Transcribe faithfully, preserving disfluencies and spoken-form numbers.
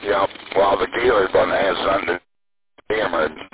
Yeah, well, the dealer doesn't have something to do with him, or